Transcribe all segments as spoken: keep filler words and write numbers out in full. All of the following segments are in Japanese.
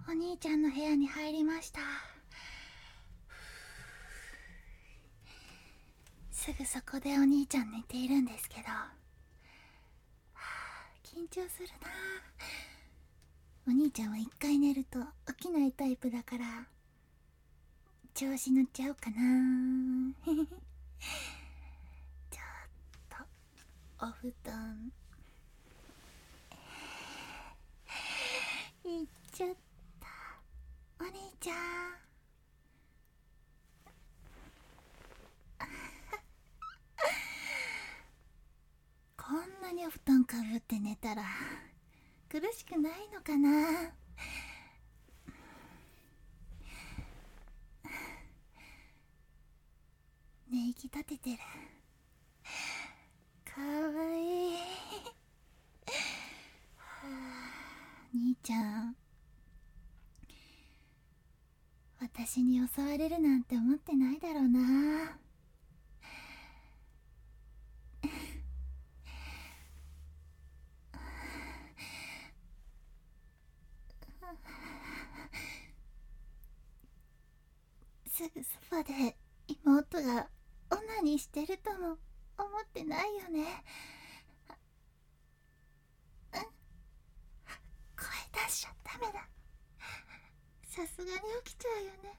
お兄ちゃんの部屋に入りました。すぐそこでお兄ちゃん寝ているんですけど、はあ、緊張するな。お兄ちゃんは一回寝ると起きないタイプだから調子乗っちゃおうかな。ちょっとお布団いっちゃった。お兄ちゃん、こんなにお布団かぶって寝たら苦しくないのかな。寝息立ててる。かわいい。はあ、兄ちゃん、私に襲われるなんて思ってないだろうな。すぐそばで妹がオナニーしてるとも思ってないよね。声出しちゃダメだ。さすがに起きちゃうよね。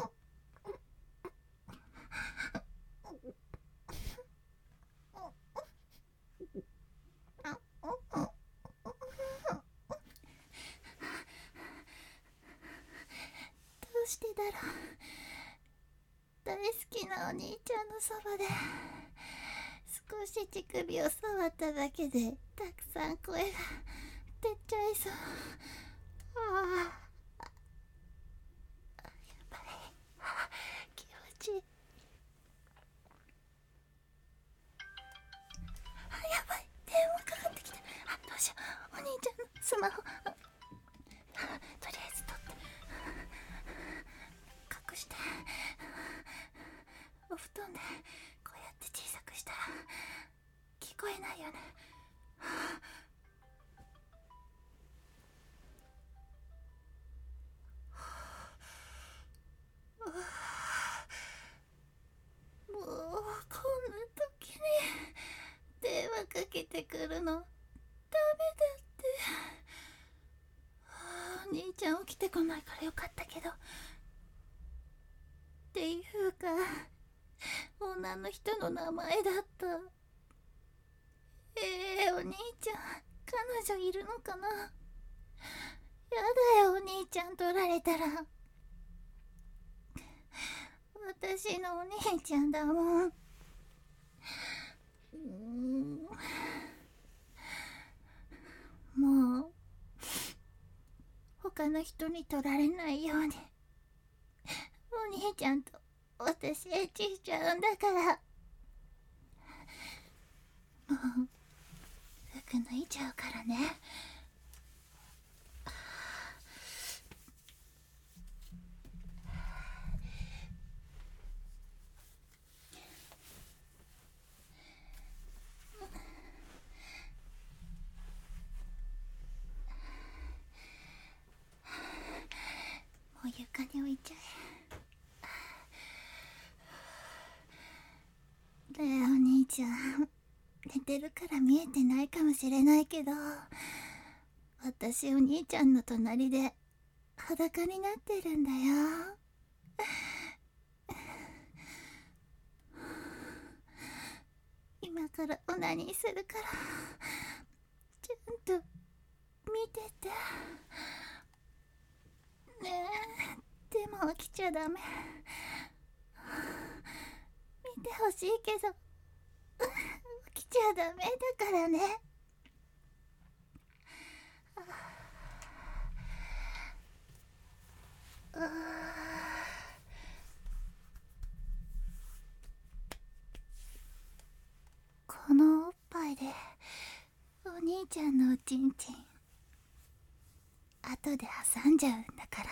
どうしてだろう。大好きなお兄ちゃんのそばで少し乳首を触っただけでたくさん声が出ちゃいそう。ああ、やばい。気持ちいい。あ、やばい、電話かかってきた。あ、どうしよう。お兄ちゃんのスマホ、とりあえず取って隠して、お布団でこうやって小さくしたら聞こえないよね。もうこんな時に電話かけてくるのダメだって。お兄ちゃん起きてこないからよかったけど、っていうか女の人の名前だった。えー、お兄ちゃん彼女いるのかな。やだよ、お兄ちゃん取られたら。私のお兄ちゃんだもん。うーん、もう他の人に取られないようにお兄ちゃんと私エッチしちゃうんだから。もう服脱いちゃうからね。もう床に置いちゃえ。ねえお兄ちゃん、寝てるから見えてないかもしれないけど、私お兄ちゃんの隣で裸になってるんだよ。今からオナニーするからちゃんと見ててね。えでも起きちゃダメ。見てほしいけど起きちゃダメだからね。ああ、このおっぱいでお兄ちゃんのおちんちん後で挟んじゃうんだから。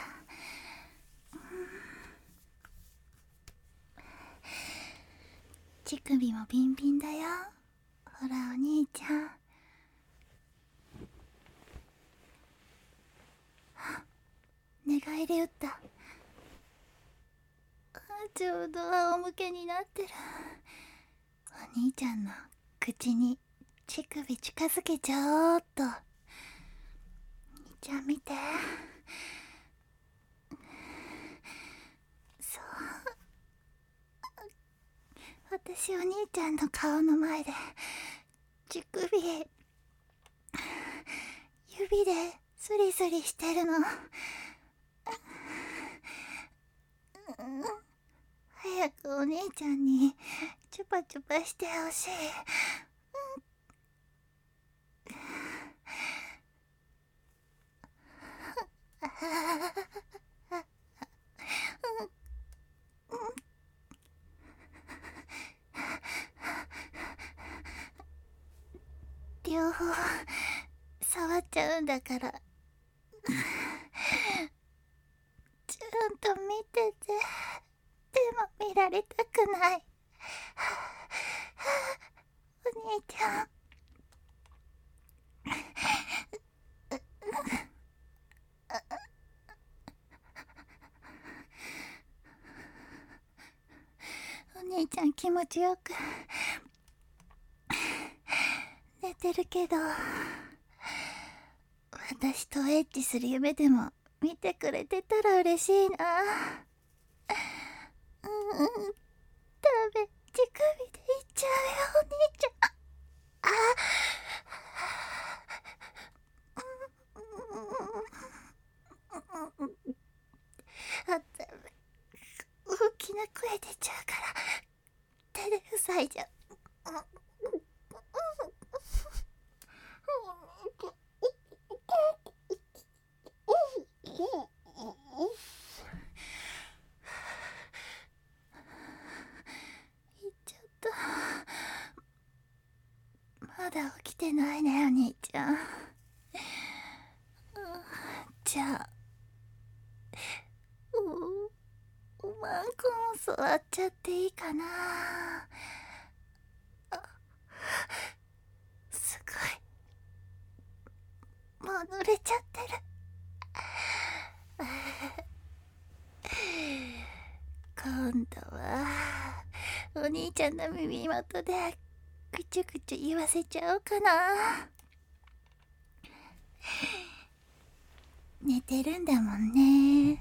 乳首もビンビンだよ。ほらお兄ちゃん。 寝返り打った。ちょうど仰向けになってる。お兄ちゃんの口に乳首近づけちゃおうっと。兄ちゃん見て。そう、私お兄ちゃんの顔の前で乳首指でスリスリしてるの。早くお姉ちゃんにチュパチュパしてほしい。両方触っちゃうんだから、ちゃんと見てて。でも見られたくない。お兄ちゃん。お姉ちゃん気持ちよく寝てるけど、私とエッチする夢でも見てくれてたら嬉しいな。うんうん、ダメ、乳首でいっちゃうよお兄ちゃん。ああ、ダメ、大きな声出ちゃうから手で塞いじゃう。言っちゃった。まだ起きてないねお兄ちゃん。じゃあおおまんこも座っちゃっていいかな。すごい、もう濡れちゃってる。今度はお兄ちゃんの耳元でぐちゅぐちゅ言わせちゃおうかな。寝てるんだもんね。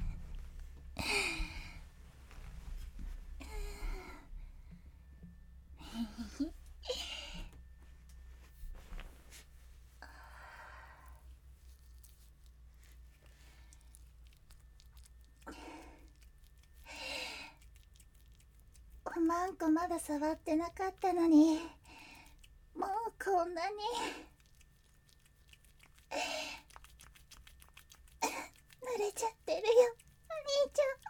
おまんこまだ触ってなかったのに、もうこんなに濡れちゃってるよお兄ちゃん。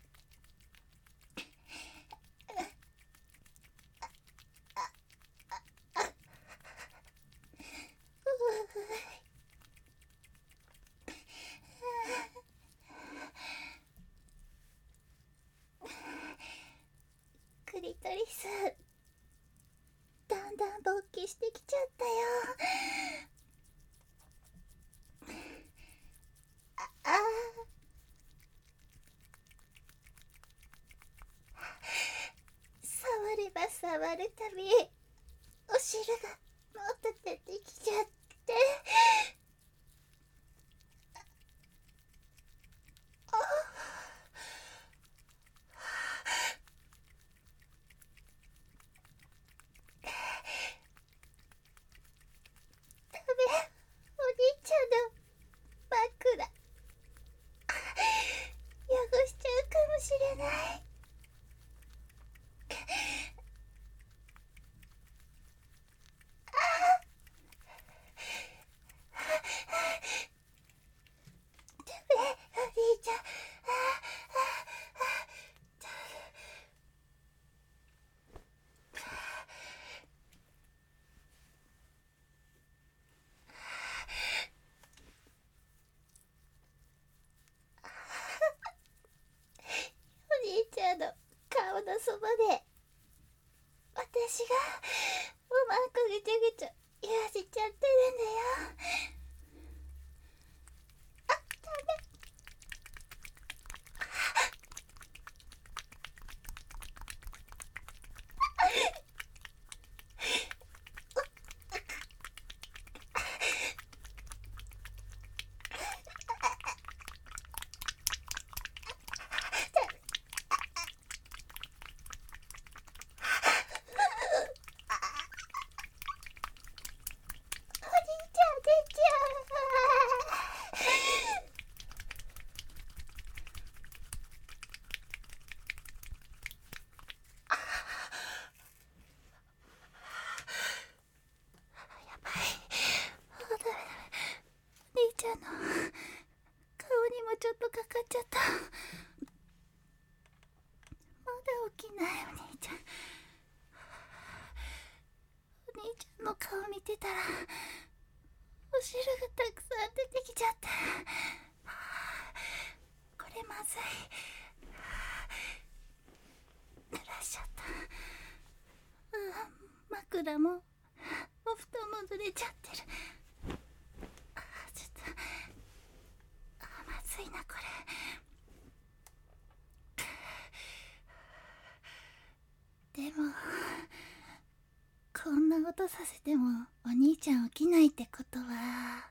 クリトリスだんだん勃起してきちゃったよ。ああ、触れば触るたびお汁がもっと出てきちゃって、あダメ、お兄ちゃんの枕汚しちゃうかもしれない。お兄ちゃんの顔のそばで私がおまんこぐちゃぐちゃ言わせちゃってるんだよ。あ、ダメ。 ないお兄ちゃん。お兄ちゃんの顔見てたらお汁がたくさん出てきちゃって、これまずい。濡らしちゃった。ああ、枕もお布団も濡れちゃってる。ああ、ちょっと、ああ、まずいなこれ。でもこんな音させてもお兄ちゃん起きないってことは、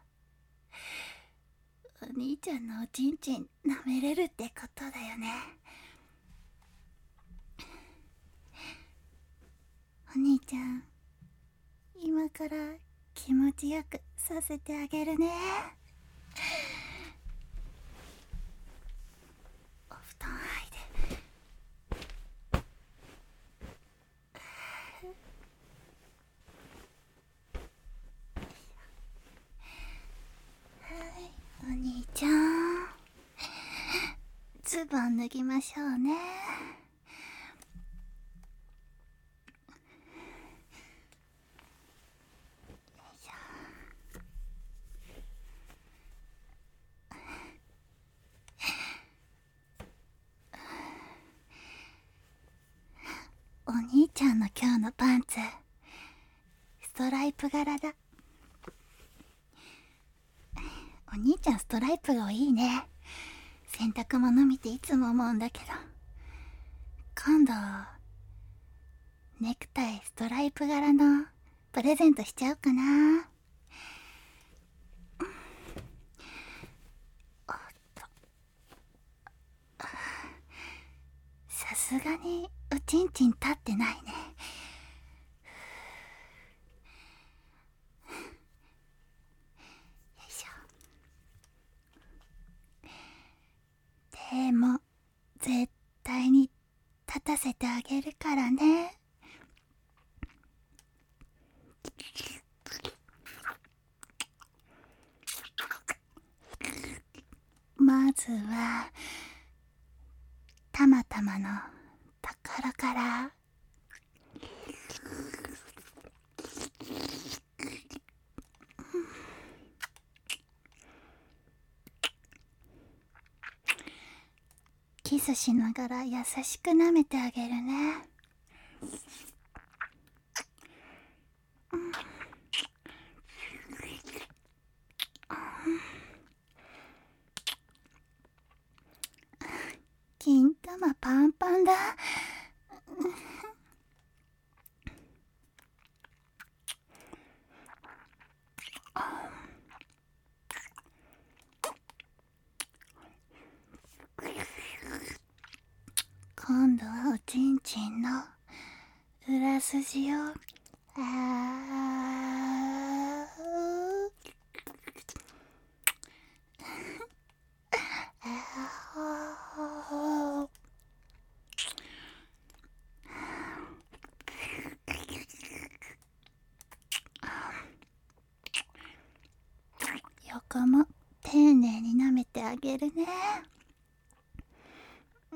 お兄ちゃんのおちんちん舐めれるってことだよね。お兄ちゃん、今から気持ちよくさせてあげるね。お布団剥いで。はい、お兄ちゃん、ズボン脱ぎましょうね。お兄ちゃんの今日のパンツ、ストライプ柄だ。お兄ちゃんストライプがいいね。洗濯物見ていつも思うんだけど、今度ネクタイストライプ柄のプレゼントしちゃおうかな。おっと、さすがにおちんちん立ってないね。よいしょ。でも絶対に立たせてあげるからね。まずはたまたまのところから。キスしながら優しく舐めてあげるね。金玉パンパンだ。今度はおちんちんの裏筋を、あー横も丁寧に舐めてあげるね。うん、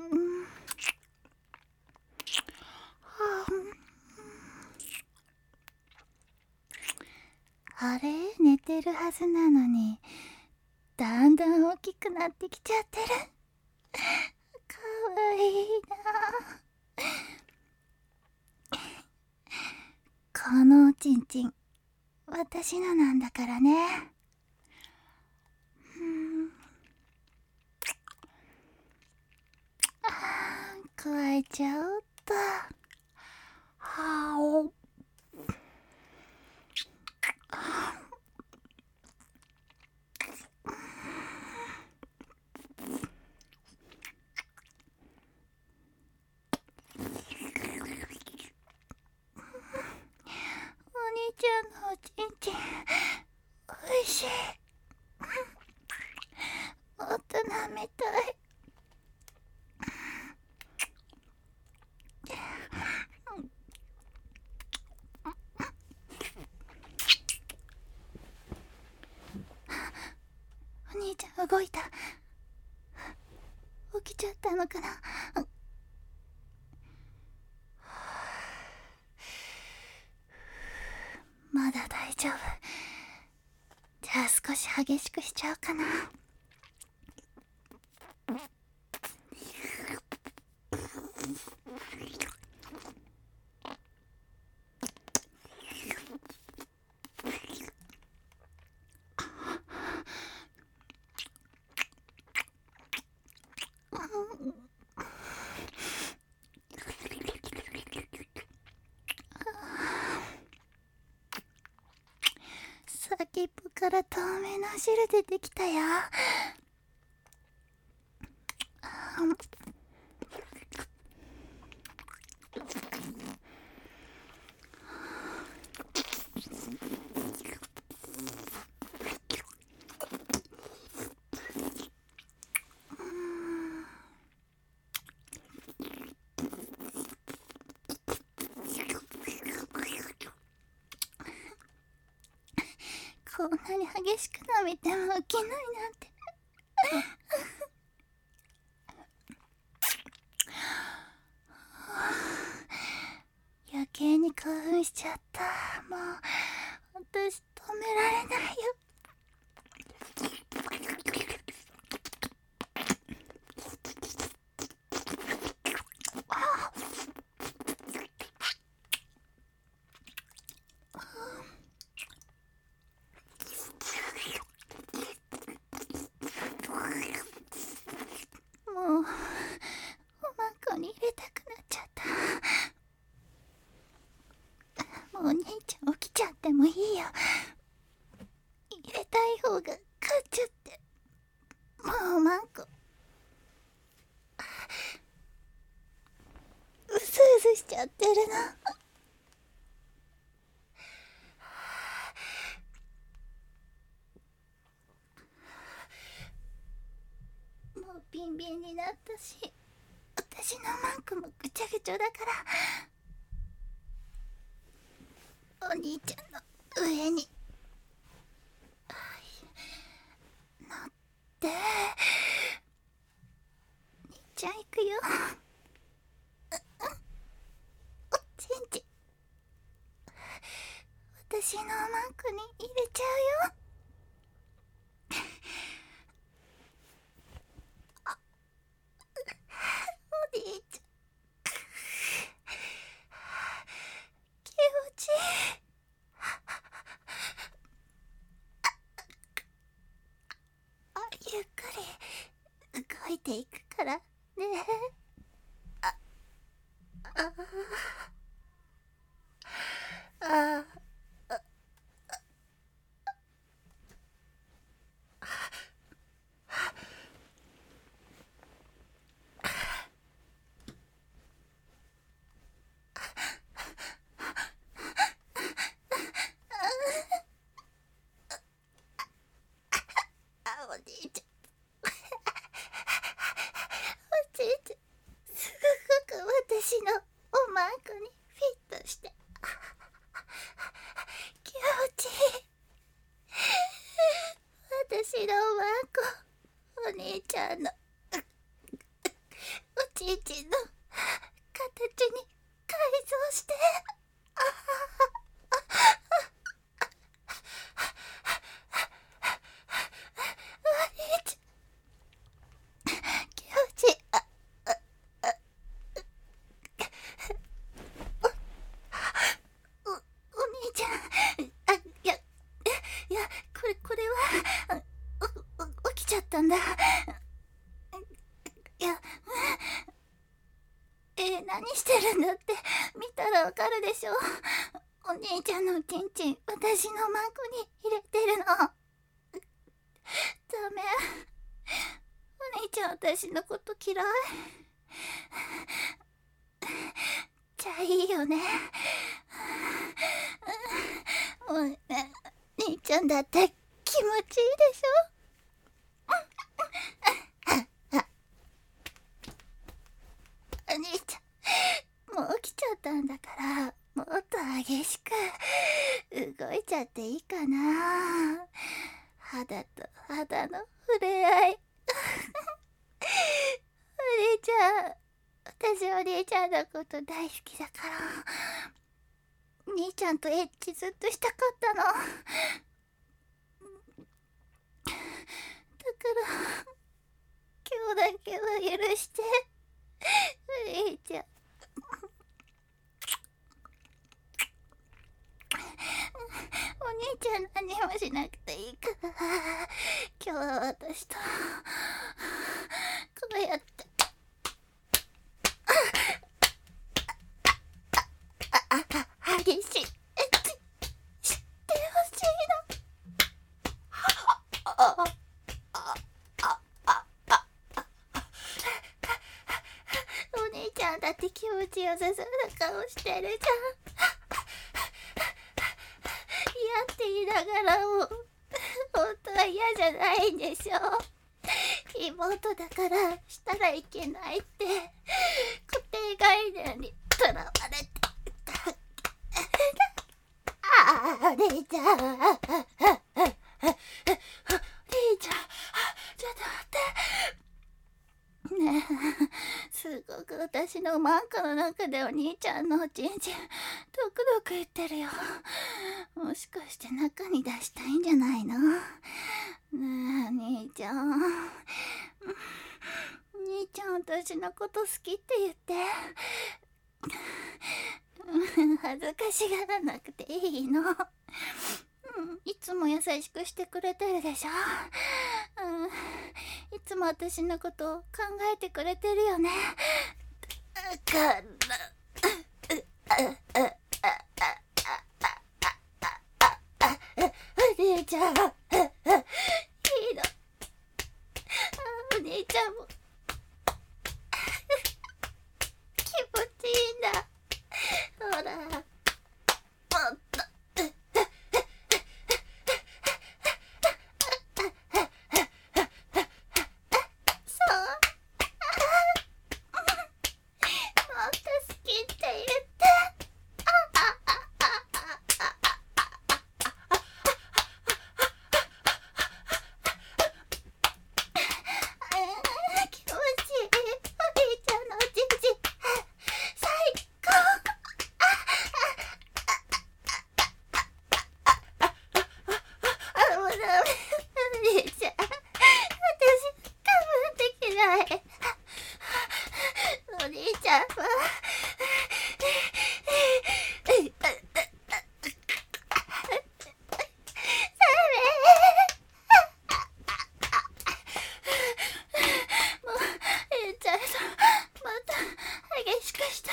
あれ、寝てるはずなのにだんだん大きくなってきちゃってる。かわいいな。このおちんちん私のなんだからね。うん、あー、くわえちゃおうっと。はおお兄ちゃんのおちんちんおいしい。もっと舐めたい。お兄ちゃん動いた。起きちゃったのかな。 丈夫。じゃあ少し激しくしちゃおうかな。先っぽから透明な汁出てきたよ。こんなに激しく舐めても起きないなんて。余計に興奮しちゃった。もう私止められないよ。もうおまんこに入れたくなっちゃった。もうお兄ちゃん起きちゃってもいいよ。入れたい方が勝っちゃって。もうおまんこうすうすしちゃってるの。もうビンビンになったし、私のマンコもぐちゃぐちゃだから、お兄ちゃんの上に乗って兄ちゃん行くよ。おちんちん私のマンコに入れちゃうよ。お兄ちゃん気持ちいい。あ、ゆっくり動いていくからね。あああああ、お兄ちゃんおじいちゃんすごく私のおまんこにフィットして気持ちいい。私のおまんこお兄ちゃんのおちんちんの形に改造してお兄ちゃん気持ちいい。あお、お兄ちゃん、あ、いや、いや、これ、これは、お、お、起きちゃったんだ。いや、えー、何してるんだって見たらわかるでしょ。お兄ちゃんのおちんちん、私のマンコに入れてるの。ダメ。お兄ちゃん、私のこと嫌い。じゃあいいよね。もうね、兄ちゃんだって気持ちいいでしょ。お兄ちゃん、もう起きちゃったんだから、もっと激しく動いちゃっていいかな。肌と肌の触れ合い。お兄ちゃん、私お兄ちゃんのこと大好きだから。 兄ちゃんとエッチずっとしたかったの。だから今日だけは許して、お兄ちゃん。お兄ちゃん何もしなくていいから、今日は私とこうやって激しいエッチしてほしいの。お兄ちゃんだって気持ちよさそうな顔してるじゃん。嫌って言いながらも本当は嫌じゃないんでしょ。妹だからしたらいけないって固定概念にとらわれてた。ああ、お兄ちゃん、お兄ちゃん、ちょっと待って。ねえ、すごく私のマンカの中でお兄ちゃんのおちんちんドクドク言ってるよ。もしかして中に出したいんじゃないの？ねえ、兄ちゃん。兄ちゃん、私のこと好きって言って。恥ずかしがらなくていいの。うん、いつも優しくしてくれてるでしょ。うん、いつも私のことを考えてくれてるよね。だからお兄ちゃん、いいの。お兄ちゃんも気持ちいいんだ。ほら、もっと。そう。もっと好きって言って。気持ちいい。お兄ちゃんのおちんちん最高。あ、もうダメ。お兄ちゃん、私我慢できない。お兄ちゃんはもうえんちゃんとまた激しくした。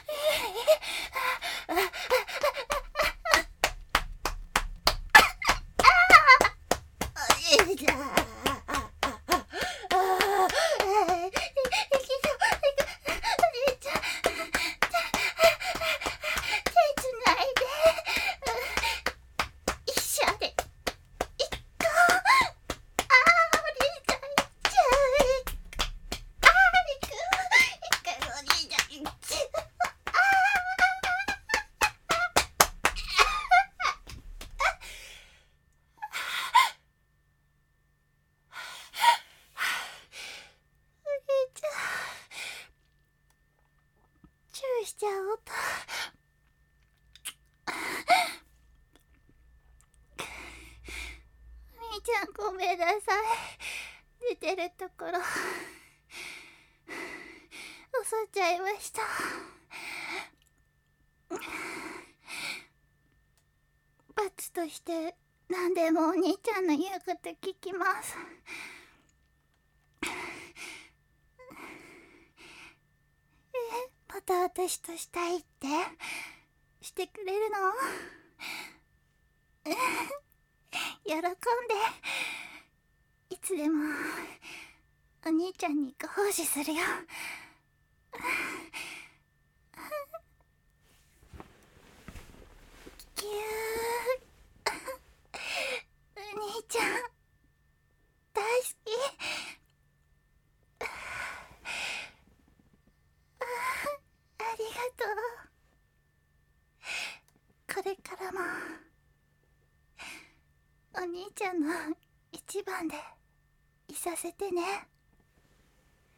お兄ちゃん、チューしちゃおうと。お兄ちゃん、ごめんなさい。寝てるところ襲っちゃいました。罰として何でもお兄ちゃんの言うこと聞きます。また私としたいってしてくれるの？喜んでいつでもお兄ちゃんにご奉仕するよ。ぎゅーお兄ちゃん大好き。ありがとう。これからもお兄ちゃんの一番でいさせてね。